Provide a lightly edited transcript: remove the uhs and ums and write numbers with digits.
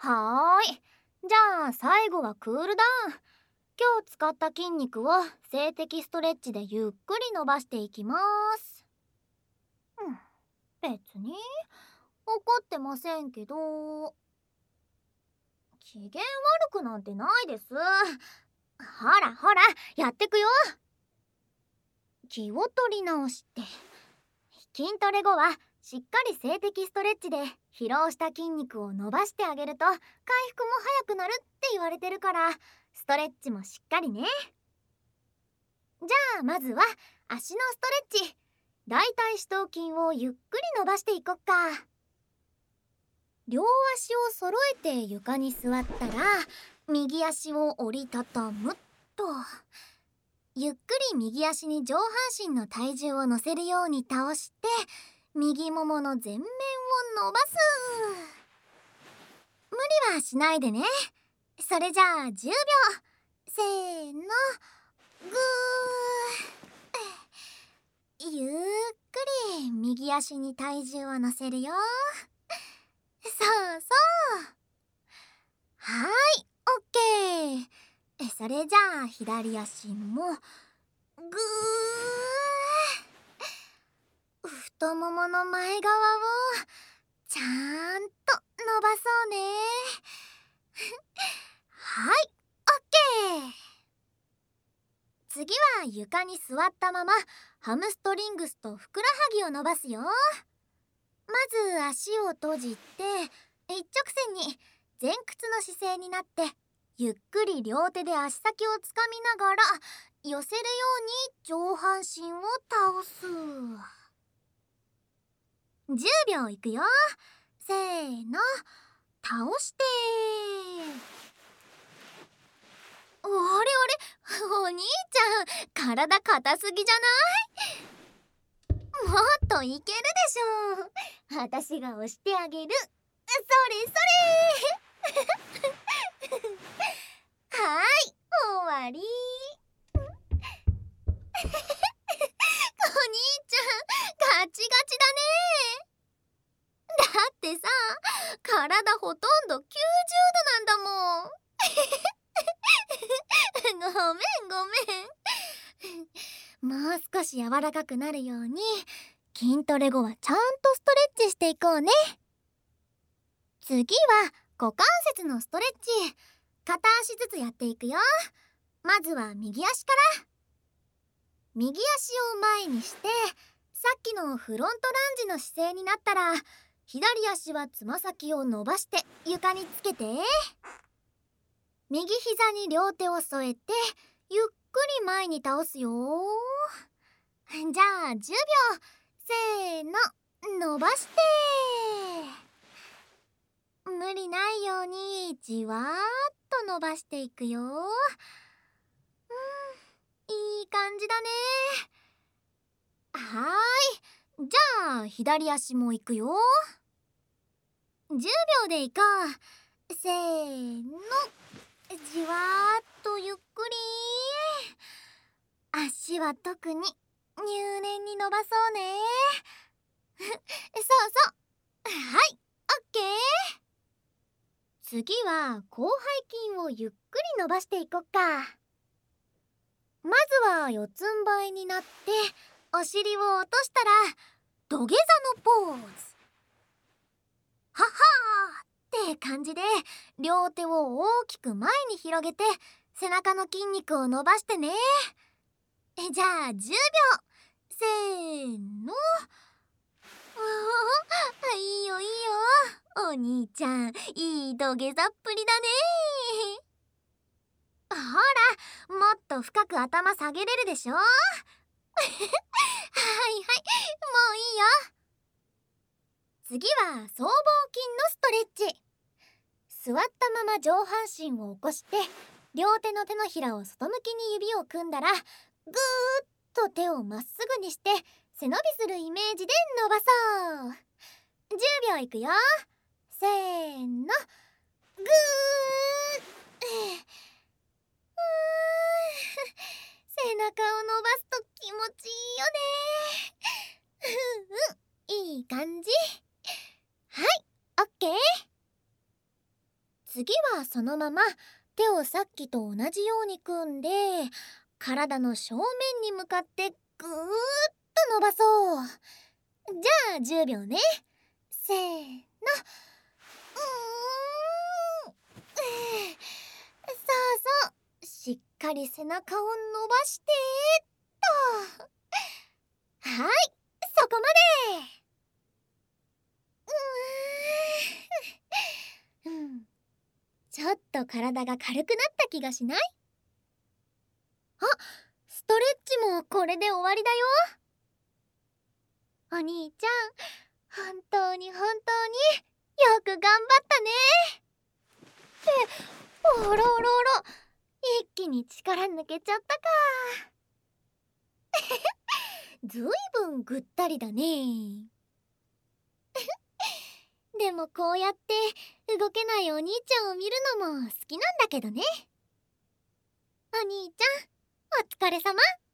はーい。じゃあ最後はクールダウン。今日使った筋肉を静的ストレッチでゆっくり伸ばしていきます。別に怒ってませんけど。機嫌悪くなんてないです。ほらほら、やってくよ。気を取り直して。筋トレ後はしっかり静的ストレッチで疲労した筋肉を伸ばしてあげると回復も早くなるって言われてるから、ストレッチもしっかりね。じゃあまずは足のストレッチ。大腿四頭筋をゆっくり伸ばしていこっか。両足を揃えて床に座ったら、右足を折りたたむっと。ゆっくり右足に上半身の体重を乗せるように倒して、右ももの前面を伸ばす。無理はしないでね。それじゃあ10秒。せーの、ぐー。ゆっくり右足に体重を乗せるよ。そうそう。はーい、オッケー。それじゃあ左足もぐー。太ももの前側をちゃんと伸ばそうね。はい、オッケー。次は床に座ったままハムストリングスとふくらはぎを伸ばすよ。まず足を閉じて一直線に前屈の姿勢になって、ゆっくり両手で足先をつかみながら寄せるように上半身を倒す。10秒いくよ。せーの、倒して。あれあれ、お兄ちゃん体硬すぎじゃない？もっといけるでしょ。私が押してあげる。それそれ。はーい、終わり。お兄ちゃんガチガチだね。だってさ、体ほとんど90度なんだもん。ごめんごめん。もう少し柔らかくなるように筋トレ後はちゃんとストレッチしていこうね。次は股関節のストレッチ。片足ずつやっていくよ。まずは右足から。右足を前にして、さっきのフロントランジの姿勢になったら、左足はつま先を伸ばして床につけて、右膝に両手を添えてゆっくり前に倒すよ。じゃあ10秒。せーの、伸ばして。無理ないようにじわーっと伸ばしていくよ。いい感じだね。はーい。じゃあ左足もいくよ。10秒でいこう。せーの、じわーっとゆっくり。足は特に入念に伸ばそうね。そうそう。はい、オッケー。次は広背筋をゆっくり伸ばしていこっか。まずは四つん這いになってお尻を落としたら土下座のポーズ。はっはーって感じで両手を大きく前に広げて背中の筋肉を伸ばしてね。じゃあ10秒。せーの。いいよいいよ。お兄ちゃんいい土下座っぷりだね。ほら、もっと深く頭下げれるでしょ。はいはい、もういいよ。次は僧帽筋のストレッチ。座ったまま上半身を起こして両手の手のひらを外向きに指を組んだら、ぐーっと手をまっすぐにして背伸びするイメージで伸ばそう。10秒いくよ。せーの、ぐー。背中を伸ばすと気持ちいいよね。いい感じ。はい、オッケー。 次はそのまま手をさっきと同じように組んで、体の正面に向かってぐーっと伸ばそう。じゃあ10秒ね。せーの。そうそう、しっかり背中を伸ばしてっと。はい、そこまで。ちょっと体が軽くなった気がしない？あ、ストレッチもこれで終わりだよ。お兄ちゃん、本当に本当によく頑張ったね。って、おろおろおろ、一気に力抜けちゃったか。ずいぶんぐったりだね。でもこうやって動けないお兄ちゃんを見るのも好きなんだけどね。お兄ちゃん、お疲れ様。